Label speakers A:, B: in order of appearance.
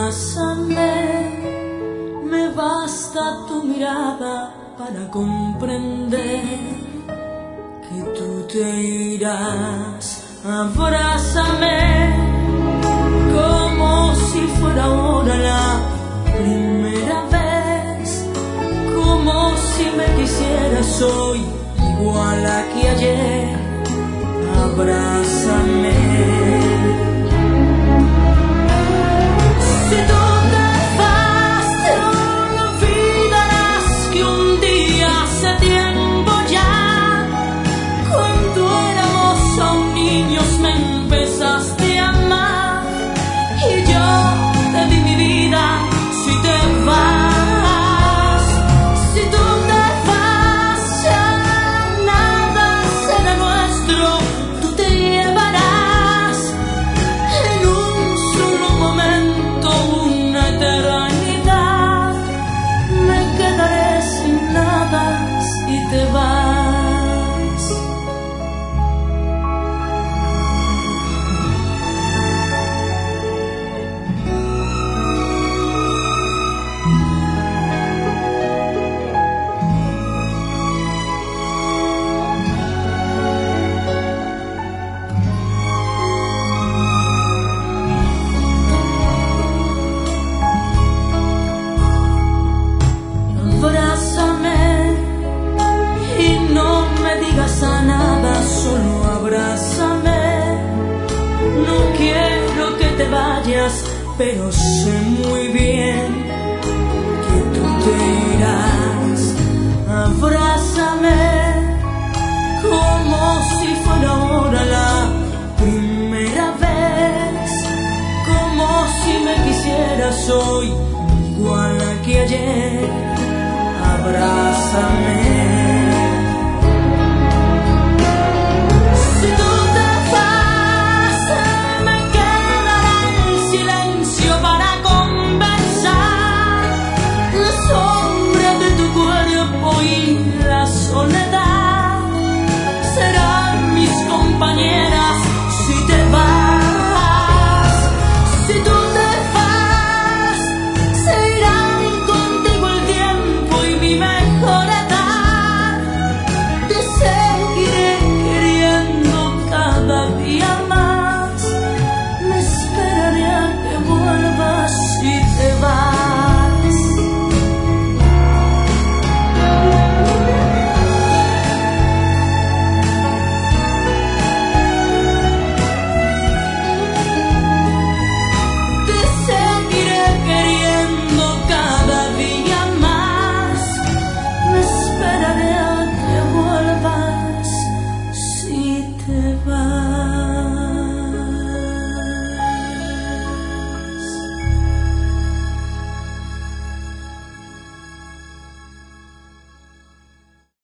A: Abrázame, me basta tu mirada para comprender que tú te irás. Abrázame como si fuera ahora la primera vez, como si me quisieras hoy igual a que ayer. Abrázame. Si tú te vas, te olvidarás que un día hace tiempo ya, cuando éramos aún niños, me empezaste a amar y yo te di mi vida. Si te vas, si tú te vas, ya nada será nuestro. Tú te llevarás en un solo momento una eternidad. Me quedaré sin nada si te vas. Abrázame y no me digas a nada, solo abrázame. No quiero que te vayas, pero sé muy bien que tú te irás. Abrázame como si fuera ahora la primera vez, como si me quisieras hoy igual a que ayer. Abrázame.